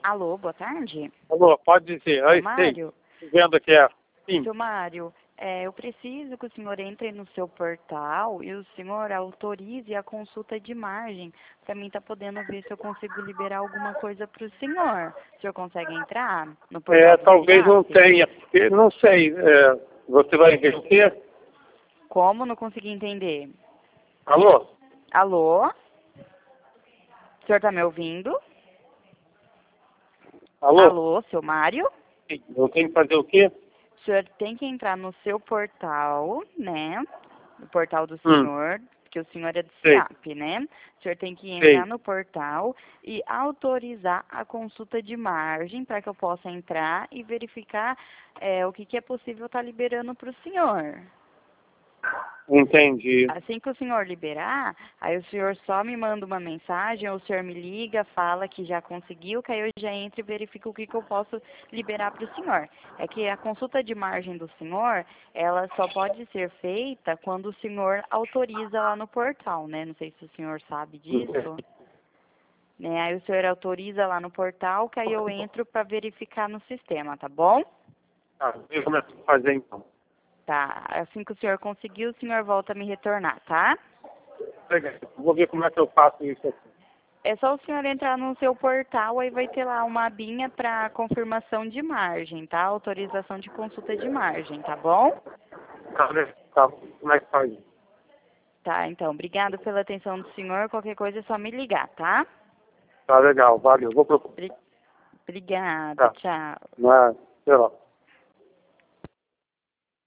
Alô, boa tarde. Alô, pode dizer. Seu Oi, Mário? sim. Vendo que é. Sim. Seu Mário, eu preciso que o senhor entre no seu portal e o senhor autorize a consulta de margem para mim estar podendo ver se eu consigo liberar alguma coisa para o senhor. O senhor consegue entrar no portal do Talvez não SIAP? tenha, porque não sei. Você vai ver o quê? Como? Não consegui entender. Alô? Alô? O senhor está me ouvindo? Alô? Alô, seu Mário? Sim. Eu tenho que fazer o quê? O senhor tem que entrar no seu portal, né? No portal do Hum, senhor, que o senhor é do sei, SIAP, né? O senhor tem que entrar sei. no portal e autorizar a consulta de margem para que eu possa entrar e verificar o que é possível estar liberando para o senhor. Entendi. Assim que o senhor liberar, aí o senhor só me manda uma mensagem, ou o senhor me liga, fala que já conseguiu, que aí eu já entro e verifico o que eu posso liberar para o senhor. É que a consulta de margem do senhor, ela só pode ser feita quando o senhor autoriza lá no portal, né? Não sei se o senhor sabe disso. Né? Aí o senhor autoriza lá no portal, que aí eu entro para verificar no sistema, tá bom? Eu começo a fazer então. Tá. Assim que o senhor conseguir, o senhor volta a me retornar, tá? Legal. Vou ver como é que eu faço isso aqui. É só o senhor entrar no seu portal, aí vai ter lá uma abinha para confirmação de margem, tá? Autorização de consulta de margem, tá bom? Tá, né? Tá. Como é que faz isso? Tá, então, obrigado pela atenção do senhor. Qualquer coisa é só me ligar, tá? Tá legal, valeu. Vou procurar. Obrigada, Tá. tchau. Sei lá.